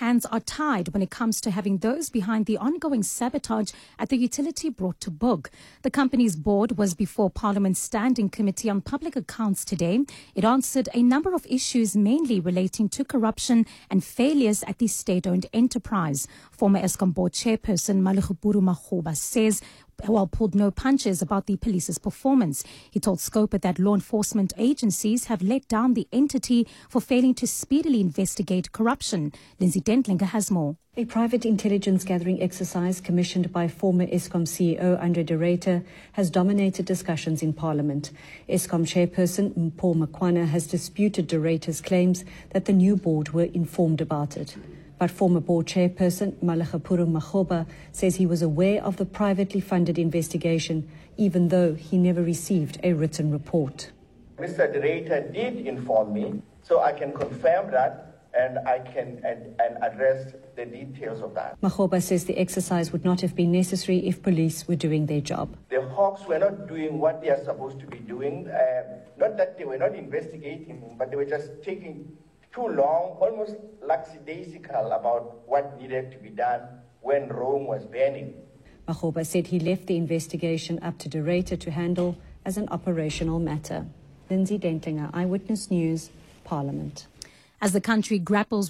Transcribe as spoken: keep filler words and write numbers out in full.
hands are tied when it comes to having those behind the ongoing sabotage at the utility brought to book. The company's board was before Parliament's Standing Committee on Public Accounts today. It answered a number of issues mainly relating to corruption and failures at the state-owned enterprise. Former Eskom board chairperson Maluguburu Makgoba says well, pulled no punches about the police's performance. He told Scopa that law enforcement agencies have let down the entity for failing to speedily investigate corruption. Lindsay Dentlinger has more. A private intelligence gathering exercise commissioned by former Eskom C E O Andre de Ruyter has dominated discussions in Parliament. Eskom chairperson Paul Makwana has disputed de Ruyter's claims that the new board were informed about it. But former board chairperson Maluguburu Makgoba says he was aware of the privately funded investigation, even though he never received a written report. Mister de Ruyter did inform me, so I can confirm that and I can and, and address the details of that. Makgoba says the exercise would not have been necessary if police were doing their job. The Hawks were not doing what they are supposed to be doing. Uh, not that they were not investigating, but they were just taking too long, almost lackadaisical about what needed to be done when Rome was burning. Makgoba said he left the investigation up to de Ruyter to handle as an operational matter. Lindsay Dentlinger, Eyewitness News, Parliament. As the country grapples